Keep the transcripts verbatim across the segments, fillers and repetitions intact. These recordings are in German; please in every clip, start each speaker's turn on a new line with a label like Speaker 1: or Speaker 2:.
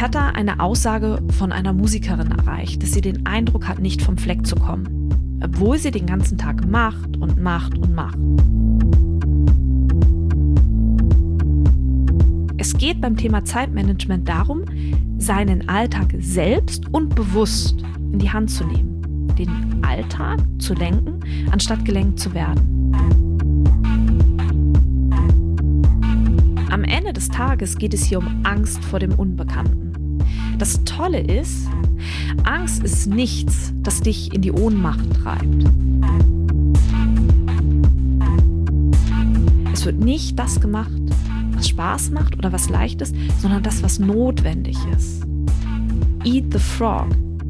Speaker 1: hat da eine Aussage von einer Musikerin erreicht, dass sie den Eindruck hat, nicht vom Fleck zu kommen, obwohl sie den ganzen Tag macht und macht und macht. Es geht beim Thema Zeitmanagement darum, seinen Alltag selbst und bewusst in die Hand zu nehmen, den Alltag zu lenken, anstatt gelenkt zu werden. Am Ende des Tages geht es hier um Angst vor dem Unbekannten. Das Tolle ist, Angst ist nichts, das dich in die Ohnmacht treibt. Es wird nicht das gemacht, was Spaß macht oder was leicht ist, sondern das, was notwendig ist. Eat the frog.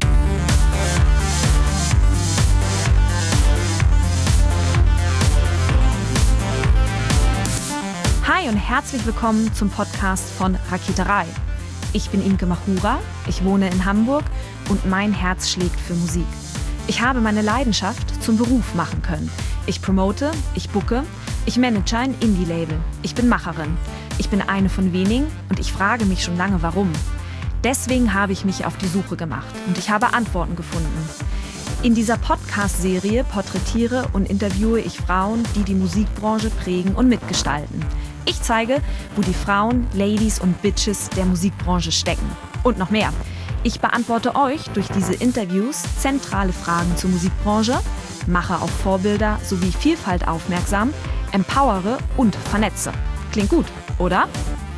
Speaker 1: Hi und herzlich willkommen zum Podcast von Raketerei. Ich bin Imke Machura, ich wohne in Hamburg und mein Herz schlägt für Musik. Ich habe meine Leidenschaft zum Beruf machen können. Ich promote, ich booke, ich manage ein Indie-Label. Ich bin Macherin. Ich bin eine von wenigen und ich frage mich schon lange, warum. Deswegen habe ich mich auf die Suche gemacht und ich habe Antworten gefunden. In dieser Podcast-Serie porträtiere und interviewe ich Frauen, die die Musikbranche prägen und mitgestalten. Ich zeige, wo die Frauen, Ladies und Bitches der Musikbranche stecken. Und noch mehr. Ich beantworte euch durch diese Interviews zentrale Fragen zur Musikbranche, mache auf Vorbilder sowie Vielfalt aufmerksam, empowere und vernetze. Klingt gut, oder?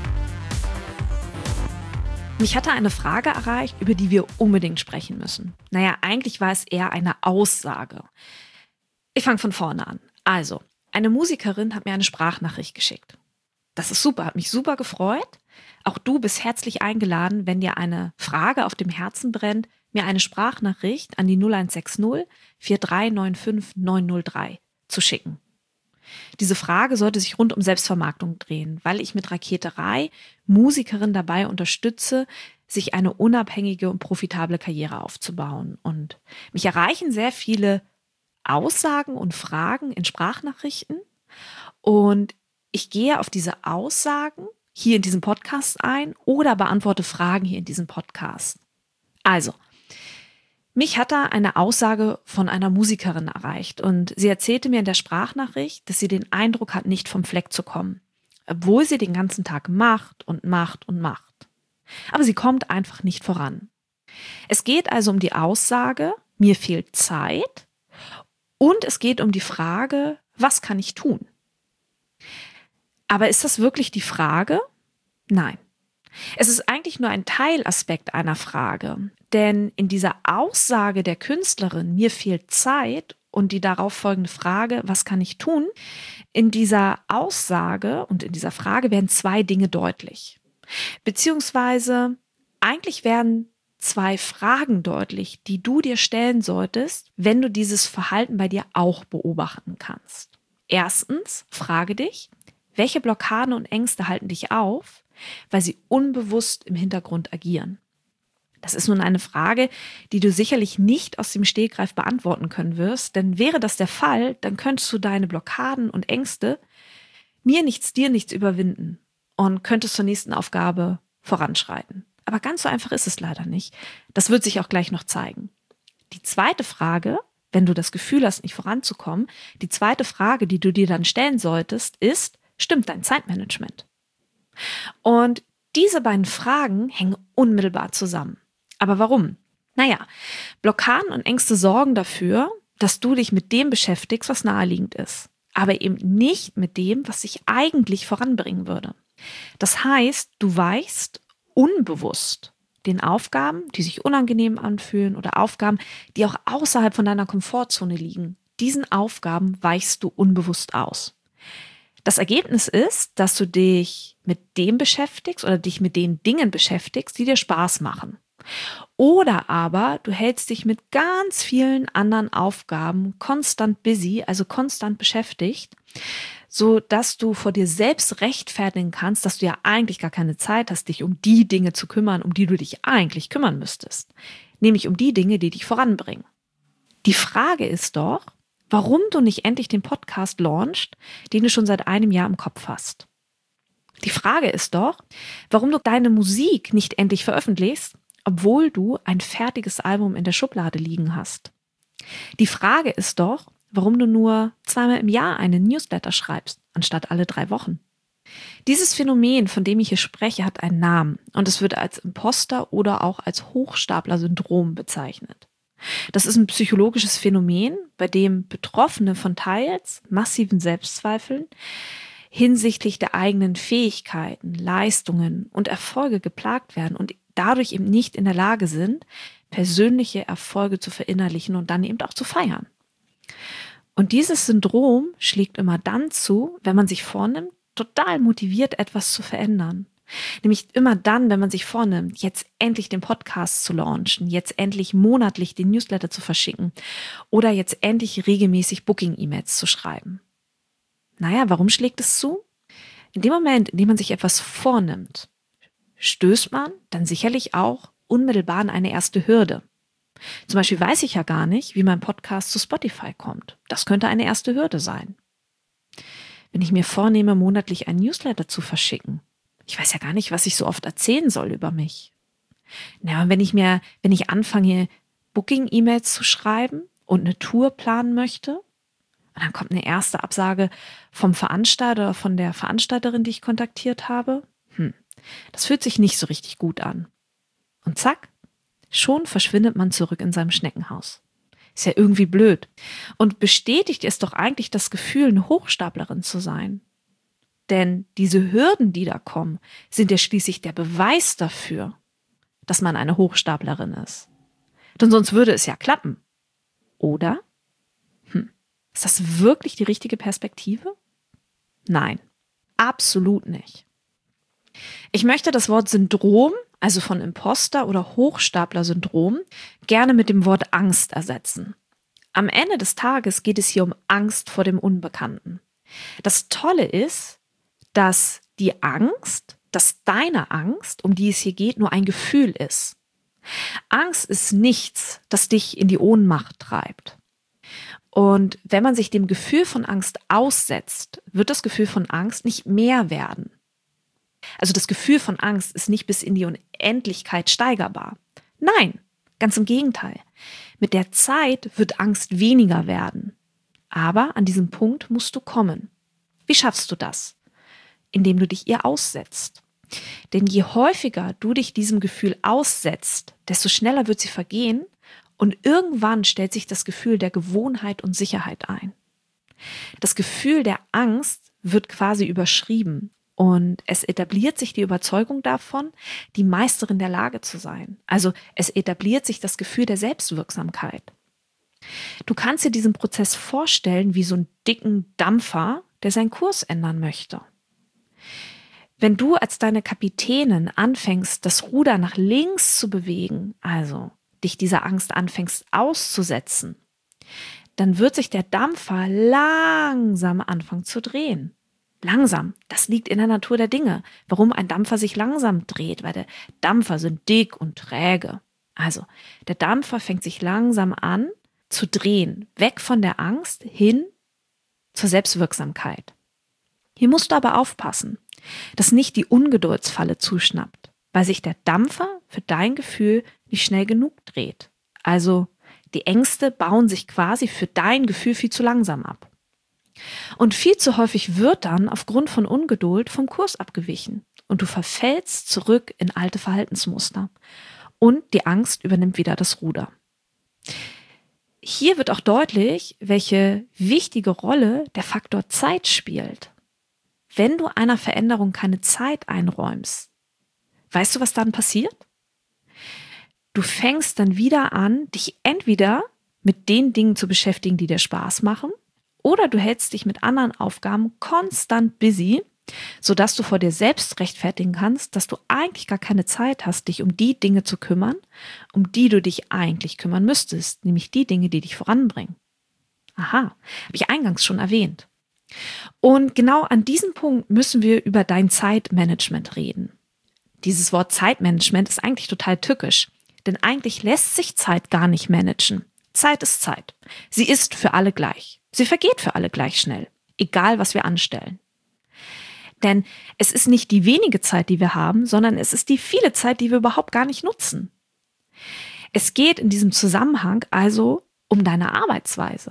Speaker 1: Mich hatte eine Frage erreicht, über die wir unbedingt sprechen müssen. Naja, eigentlich war es eher eine Aussage. Ich fange von vorne an. Also, eine Musikerin hat mir eine Sprachnachricht geschickt. Das ist super, hat mich super gefreut. Auch du bist herzlich eingeladen, wenn dir eine Frage auf dem Herzen brennt, mir eine Sprachnachricht an die null eins sechs null vier drei neun fünf neun null drei zu schicken. Diese Frage sollte sich rund um Selbstvermarktung drehen, weil ich mit Raketerei Musikerinnen dabei unterstütze, sich eine unabhängige und profitable Karriere aufzubauen. Und mich erreichen sehr viele Aussagen und Fragen in Sprachnachrichten. Und ich gehe auf diese Aussagen hier in diesem Podcast ein oder beantworte Fragen hier in diesem Podcast. Also, mich hat da eine Aussage von einer Musikerin erreicht und sie erzählte mir in der Sprachnachricht, dass sie den Eindruck hat, nicht vom Fleck zu kommen, obwohl sie den ganzen Tag macht und macht und macht. Aber sie kommt einfach nicht voran. Es geht also um die Aussage, mir fehlt Zeit, und es geht um die Frage, was kann ich tun? Aber ist das wirklich die Frage? Nein. Es ist eigentlich nur ein Teilaspekt einer Frage, denn in dieser Aussage der Künstlerin, mir fehlt Zeit, und die darauf folgende Frage, was kann ich tun? In dieser Aussage und in dieser Frage werden zwei Dinge deutlich. Beziehungsweise eigentlich werden zwei Fragen deutlich, die du dir stellen solltest, wenn du dieses Verhalten bei dir auch beobachten kannst. Erstens, frage dich, welche Blockaden und Ängste halten dich auf, weil sie unbewusst im Hintergrund agieren? Das ist nun eine Frage, die du sicherlich nicht aus dem Stegreif beantworten können wirst, denn wäre das der Fall, dann könntest du deine Blockaden und Ängste mir nichts, dir nichts überwinden und könntest zur nächsten Aufgabe voranschreiten. Aber ganz so einfach ist es leider nicht. Das wird sich auch gleich noch zeigen. Die zweite Frage, wenn du das Gefühl hast, nicht voranzukommen, die zweite Frage, die du dir dann stellen solltest, ist, stimmt dein Zeitmanagement? Und diese beiden Fragen hängen unmittelbar zusammen. Aber warum? Naja, Blockaden und Ängste sorgen dafür, dass du dich mit dem beschäftigst, was naheliegend ist, aber eben nicht mit dem, was dich eigentlich voranbringen würde. Das heißt, du weichst unbewusst den Aufgaben, die sich unangenehm anfühlen oder Aufgaben, die auch außerhalb von deiner Komfortzone liegen. Diesen Aufgaben weichst du unbewusst aus. Das Ergebnis ist, dass du dich mit dem beschäftigst oder dich mit den Dingen beschäftigst, die dir Spaß machen. Oder aber du hältst dich mit ganz vielen anderen Aufgaben konstant busy, also konstant beschäftigt, so dass du vor dir selbst rechtfertigen kannst, dass du ja eigentlich gar keine Zeit hast, dich um die Dinge zu kümmern, um die du dich eigentlich kümmern müsstest. Nämlich um die Dinge, die dich voranbringen. Die Frage ist doch, warum du nicht endlich den Podcast launchst, den du schon seit einem Jahr im Kopf hast. Die Frage ist doch, warum du deine Musik nicht endlich veröffentlichst, obwohl du ein fertiges Album in der Schublade liegen hast. Die Frage ist doch, warum du nur zweimal im Jahr einen Newsletter schreibst, anstatt alle drei Wochen. Dieses Phänomen, von dem ich hier spreche, hat einen Namen und es wird als Imposter oder auch als Hochstapler-Syndrom bezeichnet. Das ist ein psychologisches Phänomen, bei dem Betroffene von teils massiven Selbstzweifeln hinsichtlich der eigenen Fähigkeiten, Leistungen und Erfolge geplagt werden und dadurch eben nicht in der Lage sind, persönliche Erfolge zu verinnerlichen und dann eben auch zu feiern. Und dieses Syndrom schlägt immer dann zu, wenn man sich vornimmt, total motiviert etwas zu verändern. Nämlich immer dann, wenn man sich vornimmt, jetzt endlich den Podcast zu launchen, jetzt endlich monatlich den Newsletter zu verschicken oder jetzt endlich regelmäßig Booking-E-Mails zu schreiben. Naja, warum schlägt es zu? In dem Moment, in dem man sich etwas vornimmt, stößt man dann sicherlich auch unmittelbar an eine erste Hürde. Zum Beispiel weiß ich ja gar nicht, wie mein Podcast zu Spotify kommt. Das könnte eine erste Hürde sein. Wenn ich mir vornehme, monatlich einen Newsletter zu verschicken, ich weiß ja gar nicht, was ich so oft erzählen soll über mich. Na, und wenn ich mir, wenn ich anfange, Booking-E-Mails zu schreiben und eine Tour planen möchte, und dann kommt eine erste Absage vom Veranstalter oder von der Veranstalterin, die ich kontaktiert habe, hm, das fühlt sich nicht so richtig gut an. Und zack, schon verschwindet man zurück in seinem Schneckenhaus. Ist ja irgendwie blöd. Und bestätigt es doch eigentlich das Gefühl, eine Hochstaplerin zu sein. Denn diese Hürden, die da kommen, sind ja schließlich der Beweis dafür, dass man eine Hochstaplerin ist. Denn sonst würde es ja klappen. Oder? Hm. Ist das wirklich die richtige Perspektive? Nein, absolut nicht. Ich möchte das Wort Syndrom, also von Imposter- oder Hochstapler-Syndrom, gerne mit dem Wort Angst ersetzen. Am Ende des Tages geht es hier um Angst vor dem Unbekannten. Das Tolle ist, dass die Angst, dass deine Angst, um die es hier geht, nur ein Gefühl ist. Angst ist nichts, das dich in die Ohnmacht treibt. Und wenn man sich dem Gefühl von Angst aussetzt, wird das Gefühl von Angst nicht mehr werden. Also das Gefühl von Angst ist nicht bis in die Unendlichkeit steigerbar. Nein, ganz im Gegenteil. Mit der Zeit wird Angst weniger werden. Aber an diesem Punkt musst du kommen. Wie schaffst du das? Indem du dich ihr aussetzt. Denn je häufiger du dich diesem Gefühl aussetzt, desto schneller wird sie vergehen und irgendwann stellt sich das Gefühl der Gewohnheit und Sicherheit ein. Das Gefühl der Angst wird quasi überschrieben und es etabliert sich die Überzeugung davon, die Meisterin der Lage zu sein. Also es etabliert sich das Gefühl der Selbstwirksamkeit. Du kannst dir diesen Prozess vorstellen wie so einen dicken Dampfer, der seinen Kurs ändern möchte. Wenn du als deine Kapitänin anfängst, das Ruder nach links zu bewegen, also dich dieser Angst anfängst auszusetzen, dann wird sich der Dampfer langsam anfangen zu drehen. Langsam, das liegt in der Natur der Dinge. Warum ein Dampfer sich langsam dreht? Weil der Dampfer sind dick und träge. Also, der Dampfer fängt sich langsam an zu drehen, weg von der Angst hin zur Selbstwirksamkeit. Hier musst du aber aufpassen, dass nicht die Ungeduldsfalle zuschnappt, weil sich der Dampfer für dein Gefühl nicht schnell genug dreht. Also die Ängste bauen sich quasi für dein Gefühl viel zu langsam ab. Und viel zu häufig wird dann aufgrund von Ungeduld vom Kurs abgewichen und du verfällst zurück in alte Verhaltensmuster und die Angst übernimmt wieder das Ruder. Hier wird auch deutlich, welche wichtige Rolle der Faktor Zeit spielt. Wenn du einer Veränderung keine Zeit einräumst, weißt du, was dann passiert? Du fängst dann wieder an, dich entweder mit den Dingen zu beschäftigen, die dir Spaß machen, oder du hältst dich mit anderen Aufgaben konstant busy, sodass du vor dir selbst rechtfertigen kannst, dass du eigentlich gar keine Zeit hast, dich um die Dinge zu kümmern, um die du dich eigentlich kümmern müsstest, nämlich die Dinge, die dich voranbringen. Aha, habe ich eingangs schon erwähnt. Und genau an diesem Punkt müssen wir über dein Zeitmanagement reden. Dieses Wort Zeitmanagement ist eigentlich total tückisch, denn eigentlich lässt sich Zeit gar nicht managen. Zeit ist Zeit. Sie ist für alle gleich. Sie vergeht für alle gleich schnell, egal was wir anstellen. Denn es ist nicht die wenige Zeit, die wir haben, sondern es ist die viele Zeit, die wir überhaupt gar nicht nutzen. Es geht in diesem Zusammenhang also um deine Arbeitsweise.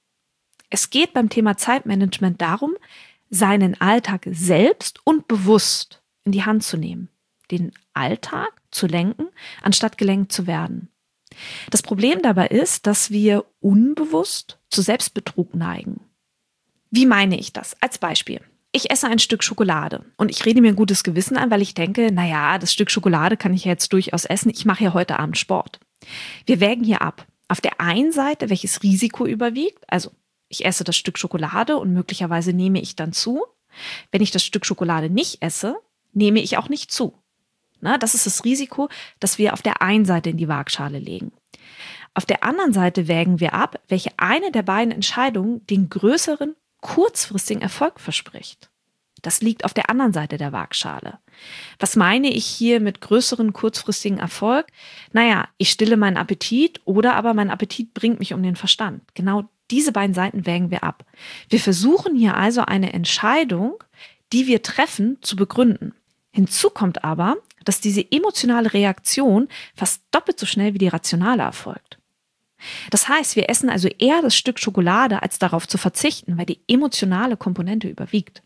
Speaker 1: Es geht beim Thema Zeitmanagement darum, seinen Alltag selbst und bewusst in die Hand zu nehmen, den Alltag zu lenken, anstatt gelenkt zu werden. Das Problem dabei ist, dass wir unbewusst zu Selbstbetrug neigen. Wie meine ich das? Als Beispiel. Ich esse ein Stück Schokolade und ich rede mir ein gutes Gewissen ein, weil ich denke, naja, das Stück Schokolade kann ich ja jetzt durchaus essen. Ich mache ja heute Abend Sport. Wir wägen hier ab. Auf der einen Seite, welches Risiko überwiegt. Also ich esse das Stück Schokolade und möglicherweise nehme ich dann zu. Wenn ich das Stück Schokolade nicht esse, nehme ich auch nicht zu. Na, das ist das Risiko, das wir auf der einen Seite in die Waagschale legen. Auf der anderen Seite wägen wir ab, welche eine der beiden Entscheidungen den größeren kurzfristigen Erfolg verspricht. Das liegt auf der anderen Seite der Waagschale. Was meine ich hier mit größeren kurzfristigen Erfolg? Naja, ich stille meinen Appetit oder aber mein Appetit bringt mich um den Verstand. Genau diese beiden Seiten wägen wir ab. Wir versuchen hier also eine Entscheidung, die wir treffen, zu begründen. Hinzu kommt aber, dass diese emotionale Reaktion fast doppelt so schnell wie die rationale erfolgt. Das heißt, wir essen also eher das Stück Schokolade, als darauf zu verzichten, weil die emotionale Komponente überwiegt.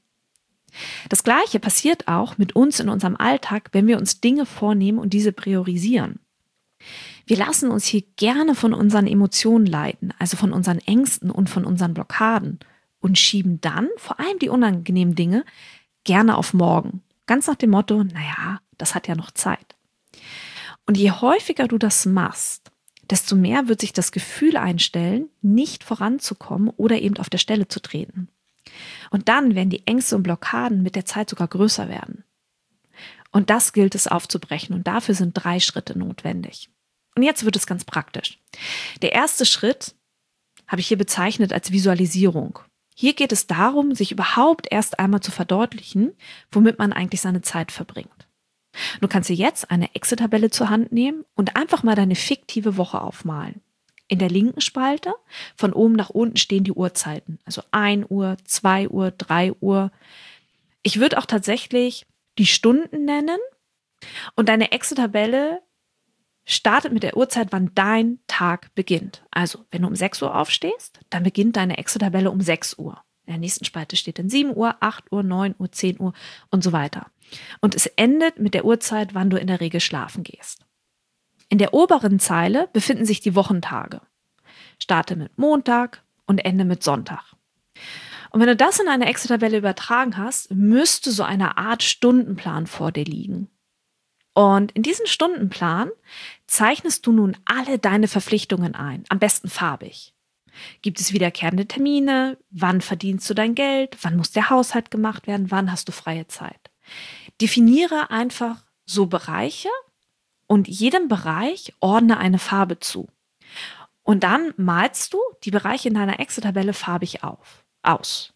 Speaker 1: Das Gleiche passiert auch mit uns in unserem Alltag, wenn wir uns Dinge vornehmen und diese priorisieren. Wir lassen uns hier gerne von unseren Emotionen leiten, also von unseren Ängsten und von unseren Blockaden und schieben dann, vor allem die unangenehmen Dinge, gerne auf morgen. Ganz nach dem Motto, naja, das hat ja noch Zeit. Und je häufiger du das machst, desto mehr wird sich das Gefühl einstellen, nicht voranzukommen oder eben auf der Stelle zu treten. Und dann werden die Ängste und Blockaden mit der Zeit sogar größer werden. Und das gilt es aufzubrechen und dafür sind drei Schritte notwendig. Und jetzt wird es ganz praktisch. Der erste Schritt habe ich hier bezeichnet als Visualisierung. Hier geht es darum, sich überhaupt erst einmal zu verdeutlichen, womit man eigentlich seine Zeit verbringt. Du kannst dir jetzt eine Excel-Tabelle zur Hand nehmen und einfach mal deine fiktive Woche aufmalen. In der linken Spalte von oben nach unten stehen die Uhrzeiten, also ein Uhr, zwei Uhr, drei Uhr. Ich würde auch tatsächlich die Stunden nennen und deine Excel-Tabelle startet mit der Uhrzeit, wann dein Tag beginnt. Also, wenn du um sechs Uhr aufstehst, dann beginnt deine Excel-Tabelle um sechs Uhr. In der nächsten Spalte steht dann sieben Uhr, acht Uhr, neun Uhr, zehn Uhr und so weiter. Und es endet mit der Uhrzeit, wann du in der Regel schlafen gehst. In der oberen Zeile befinden sich die Wochentage. Starte mit Montag und ende mit Sonntag. Und wenn du das in eine Excel-Tabelle übertragen hast, müsste so eine Art Stundenplan vor dir liegen. Und in diesen Stundenplan zeichnest du nun alle deine Verpflichtungen ein, am besten farbig. Gibt es wiederkehrende Termine? Wann verdienst du dein Geld? Wann muss der Haushalt gemacht werden? Wann hast du freie Zeit? Definiere einfach so Bereiche und jedem Bereich ordne eine Farbe zu. Und dann malst du die Bereiche in deiner Excel-Tabelle farbig auf, aus.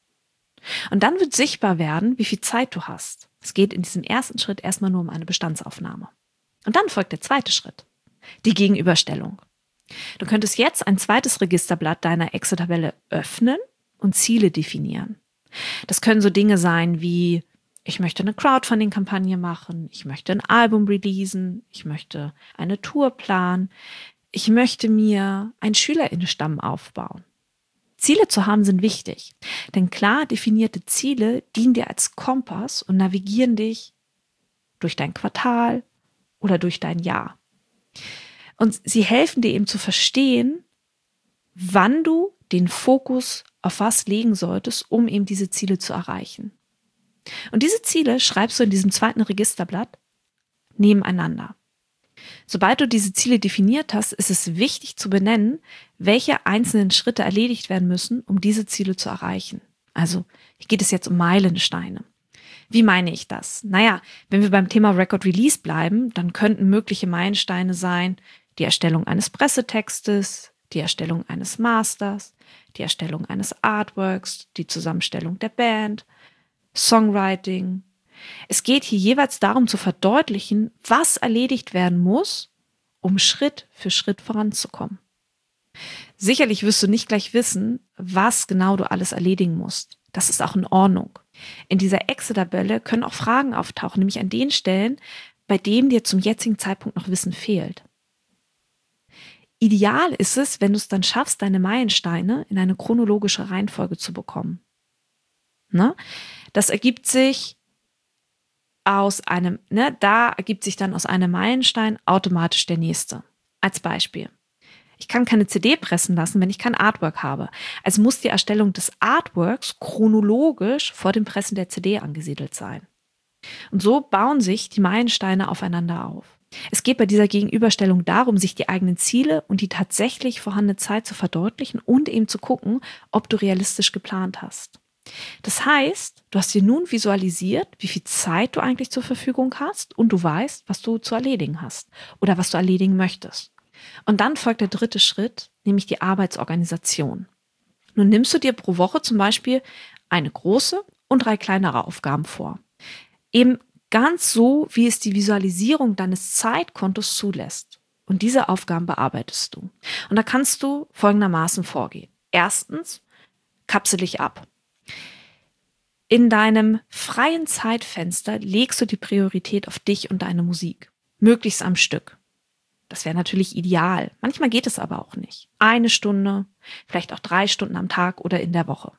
Speaker 1: Und dann wird sichtbar werden, wie viel Zeit du hast. Es geht in diesem ersten Schritt erstmal nur um eine Bestandsaufnahme. Und dann folgt der zweite Schritt, die Gegenüberstellung. Du könntest jetzt ein zweites Registerblatt deiner Excel-Tabelle öffnen und Ziele definieren. Das können so Dinge sein wie, ich möchte eine Crowdfunding-Kampagne machen, ich möchte ein Album releasen, ich möchte eine Tour planen, ich möchte mir einen SchülerInnenstamm aufbauen. Ziele zu haben sind wichtig, denn klar definierte Ziele dienen dir als Kompass und navigieren dich durch dein Quartal oder durch dein Jahr. Und sie helfen dir eben zu verstehen, wann du den Fokus auf was legen solltest, um eben diese Ziele zu erreichen. Und diese Ziele schreibst du in diesem zweiten Registerblatt nebeneinander. Sobald du diese Ziele definiert hast, ist es wichtig zu benennen, welche einzelnen Schritte erledigt werden müssen, um diese Ziele zu erreichen. Also hier geht es jetzt um Meilensteine. Wie meine ich das? Naja, wenn wir beim Thema Record Release bleiben, dann könnten mögliche Meilensteine sein, die Erstellung eines Pressetextes, die Erstellung eines Masters, die Erstellung eines Artworks, die Zusammenstellung der Band, Songwriting. Es geht hier jeweils darum zu verdeutlichen, was erledigt werden muss, um Schritt für Schritt voranzukommen. Sicherlich wirst du nicht gleich wissen, was genau du alles erledigen musst. Das ist auch in Ordnung. In dieser Excel-Tabelle können auch Fragen auftauchen, nämlich an den Stellen, bei denen dir zum jetzigen Zeitpunkt noch Wissen fehlt. Ideal ist es, wenn du es dann schaffst, deine Meilensteine in eine chronologische Reihenfolge zu bekommen. Ne? Das ergibt sich aus einem, ne, da ergibt sich dann aus einem Meilenstein automatisch der nächste. Als Beispiel. Ich kann keine C D pressen lassen, wenn ich kein Artwork habe. Also muss die Erstellung des Artworks chronologisch vor dem Pressen der C D angesiedelt sein. Und so bauen sich die Meilensteine aufeinander auf. Es geht bei dieser Gegenüberstellung darum, sich die eigenen Ziele und die tatsächlich vorhandene Zeit zu verdeutlichen und eben zu gucken, ob du realistisch geplant hast. Das heißt, du hast dir nun visualisiert, wie viel Zeit du eigentlich zur Verfügung hast und du weißt, was du zu erledigen hast oder was du erledigen möchtest. Und dann folgt der dritte Schritt, nämlich die Arbeitsorganisation. Nun nimmst du dir pro Woche zum Beispiel eine große und drei kleinere Aufgaben vor. Eben ganz so, wie es die Visualisierung deines Zeitkontos zulässt. Und diese Aufgaben bearbeitest du. Und da kannst du folgendermaßen vorgehen. Erstens, kapsel dich ab. In deinem freien Zeitfenster legst du die Priorität auf dich und deine Musik. Möglichst am Stück. Das wäre natürlich ideal. Manchmal geht es aber auch nicht. Eine Stunde, vielleicht auch drei Stunden am Tag oder in der Woche.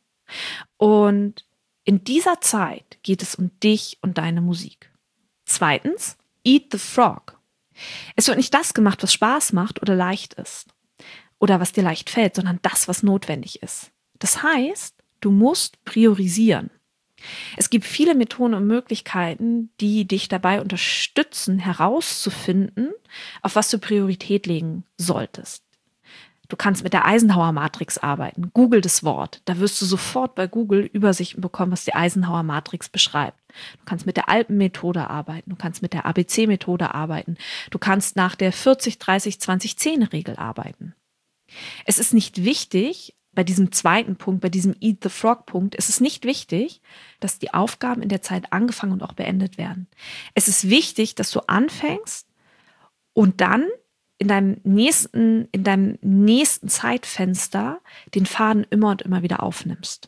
Speaker 1: Und in dieser Zeit geht es um dich und deine Musik. Zweitens, eat the frog. Es wird nicht das gemacht, was Spaß macht oder leicht ist. Oder was dir leicht fällt, sondern das, was notwendig ist. Das heißt, du musst priorisieren. Es gibt viele Methoden und Möglichkeiten, die dich dabei unterstützen, herauszufinden, auf was du Priorität legen solltest. Du kannst mit der Eisenhower-Matrix arbeiten. Google das Wort. Da wirst du sofort bei Google Übersichten bekommen, was die Eisenhower-Matrix beschreibt. Du kannst mit der Alpen-Methode arbeiten. Du kannst mit der A B C-Methode arbeiten. Du kannst nach der vierzig dreißig zwanzig zehn Regel arbeiten. Es ist nicht wichtig, bei diesem zweiten Punkt, bei diesem Eat the Frog-Punkt, ist es nicht wichtig, dass die Aufgaben in der Zeit angefangen und auch beendet werden. Es ist wichtig, dass du anfängst und dann in deinem nächsten, in deinem nächsten Zeitfenster den Faden immer und immer wieder aufnimmst.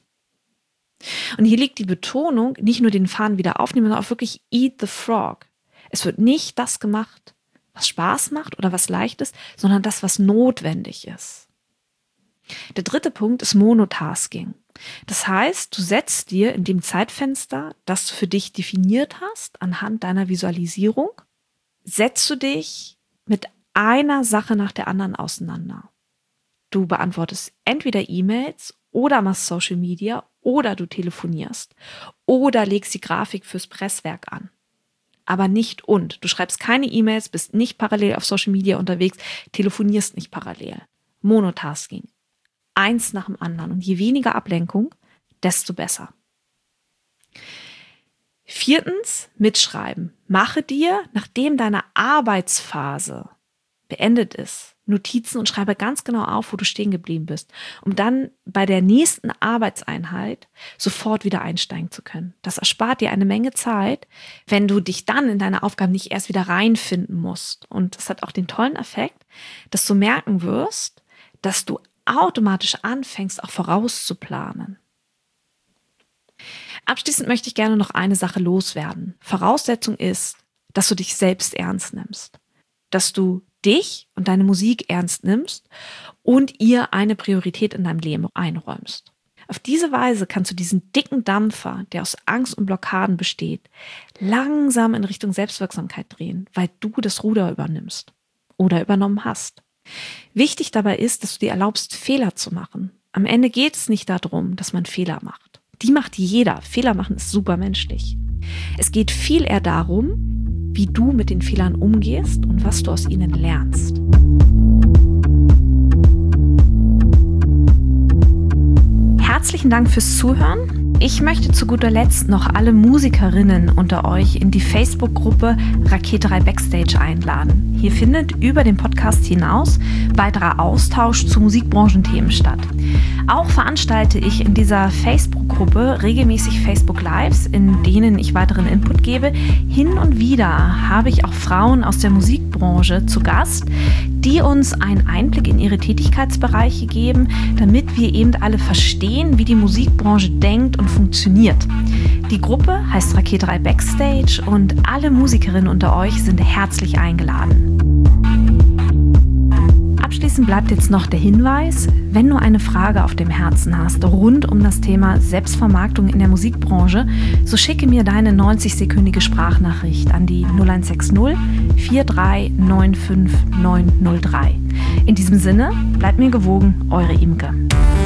Speaker 1: Und hier liegt die Betonung, nicht nur den Faden wieder aufnehmen, sondern auch wirklich Eat the Frog. Es wird nicht das gemacht, was Spaß macht oder was leicht ist, sondern das, was notwendig ist. Der dritte Punkt ist Monotasking. Das heißt, du setzt dir in dem Zeitfenster, das du für dich definiert hast, anhand deiner Visualisierung, setzt du dich mit einer Sache nach der anderen auseinander. Du beantwortest entweder E-Mails oder machst Social Media oder du telefonierst oder legst die Grafik fürs Presswerk an. Aber nicht und. Du schreibst keine E-Mails, bist nicht parallel auf Social Media unterwegs, telefonierst nicht parallel. Monotasking. Eins nach dem anderen. Und je weniger Ablenkung, desto besser. Viertens, mitschreiben. Mache dir, nachdem deine Arbeitsphase beendet ist, Notizen und schreibe ganz genau auf, wo du stehen geblieben bist, um dann bei der nächsten Arbeitseinheit sofort wieder einsteigen zu können. Das erspart dir eine Menge Zeit, wenn du dich dann in deine Aufgaben nicht erst wieder reinfinden musst. Und das hat auch den tollen Effekt, dass du merken wirst, dass du automatisch anfängst, auch vorauszuplanen. Abschließend möchte ich gerne noch eine Sache loswerden. Voraussetzung ist, dass du dich selbst ernst nimmst, dass du dich und deine Musik ernst nimmst und ihr eine Priorität in deinem Leben einräumst. Auf diese Weise kannst du diesen dicken Dampfer, der aus Angst und Blockaden besteht, langsam in Richtung Selbstwirksamkeit drehen, weil du das Ruder übernimmst oder übernommen hast. Wichtig dabei ist, dass du dir erlaubst, Fehler zu machen. Am Ende geht es nicht darum, dass man Fehler macht. Die macht jeder. Fehler machen ist super menschlich. Es geht viel eher darum, wie du mit den Fehlern umgehst und was du aus ihnen lernst. Herzlichen Dank fürs Zuhören. Ich möchte zu guter Letzt noch alle Musikerinnen unter euch in die Facebook-Gruppe Raketerei Backstage einladen. Hier findet über den Podcast hinaus weiterer Austausch zu Musikbranchenthemen statt. Auch veranstalte ich in dieser Facebook-Gruppe regelmäßig Facebook-Lives, in denen ich weiteren Input gebe. Hin und wieder habe ich auch Frauen aus der Musikbranche zu Gast, die uns einen Einblick in ihre Tätigkeitsbereiche geben, damit wir eben alle verstehen, wie die Musikbranche denkt und funktioniert. Die Gruppe heißt Raketerei Backstage und alle Musikerinnen unter euch sind herzlich eingeladen. Abschließend bleibt jetzt noch der Hinweis, wenn du eine Frage auf dem Herzen hast rund um das Thema Selbstvermarktung in der Musikbranche, so schicke mir deine neunzig-sekündige Sprachnachricht an die null eins sechs null vier drei neun fünf neun null drei. In diesem Sinne, bleibt mir gewogen, eure Imke.